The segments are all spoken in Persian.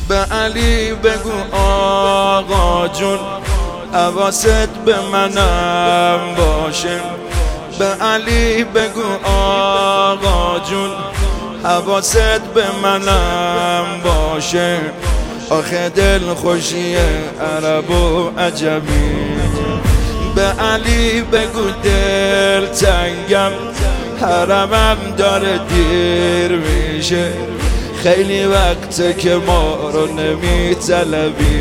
به علی بگو آقا جون حواست به منم باشه. به علی بگو آقا جون حواست به منم باشه. آخه دل خوشی عرب و عجمی. به علی بگو دل تنگم حرمم داره دیر میشه. خیلی وقته که ما رو نمی طلبی.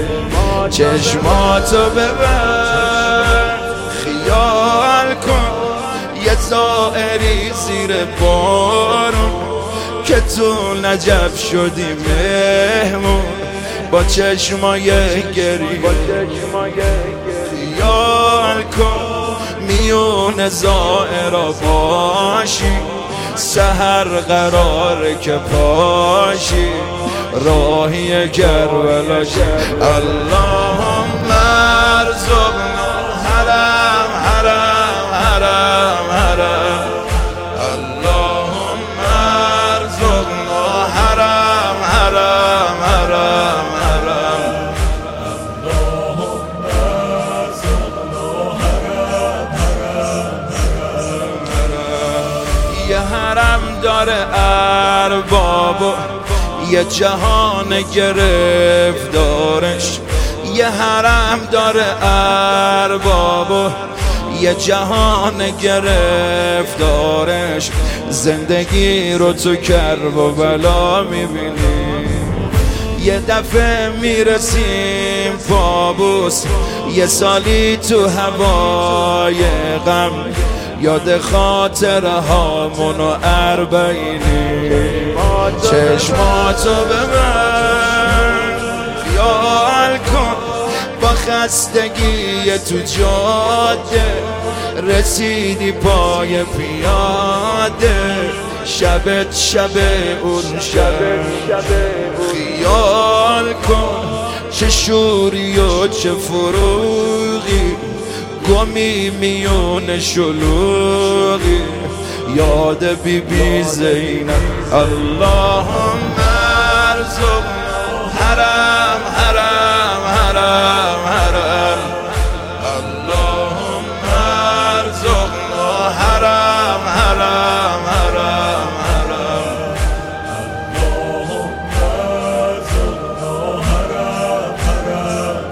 چشماتو ببر خیال کن یه زائری زیر بارون که تو نجف شدی مهمون با چشمای گری. خیال کن میون زائرا باشی سحر قراره که پاشی راهی کربلا شد. اللهم ارزقنا حرم حرم حرم حرم. اللهم ارزقنا حرم حرم حرم حرم. اللهم ارزقنا حرم حرم حرم. یه حرم داره ارباب یه جهان گرفتارش. یه حرم داره ارباب یه جهان گرفتارش. زندگی رو تو کرب و بلا میبینی. یه دفعه میرسیم پابوس یه سالی تو هوای غم. یاد خاطره هامون و اربعینی. چشماتو ببر خیال کن با خستگی تو جاده رسیدی پای پیاده. شبت شب اون شب. خیال کن چه شوری و چه فروغی گمی میون شلوغی. یاد بی بی زینب. اللهم ارزقنا حرم حرم حرم حرم. اللهم ارزقنا حرم حرم حرم حرم. اللهم ارزقنا حرم حرم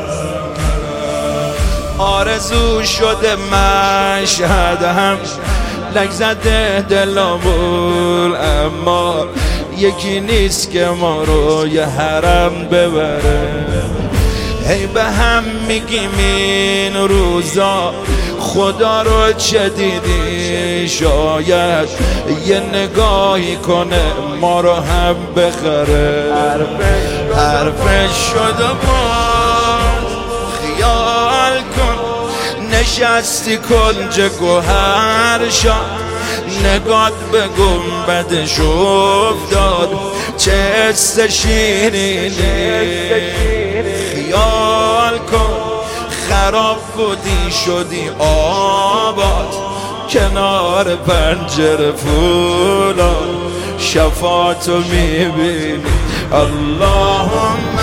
حرم. آرزو شده مشهد هم لگ زده دلامون اما یکی نیست که ما رو یه حرم ببره. هی به هم میگیم این روزا خدا رو چه دیدی شاید یه نگاهی کنه ما رو هم بخره. حرفش شده باز خیال کن نشستی کنج گوهر شد. نگات به گنبدش افتاد چه حس شیرینی. خیال کن خراب بودی شدی آباد کنار پنجره فولاد. شفاعتو میبینی. اللهم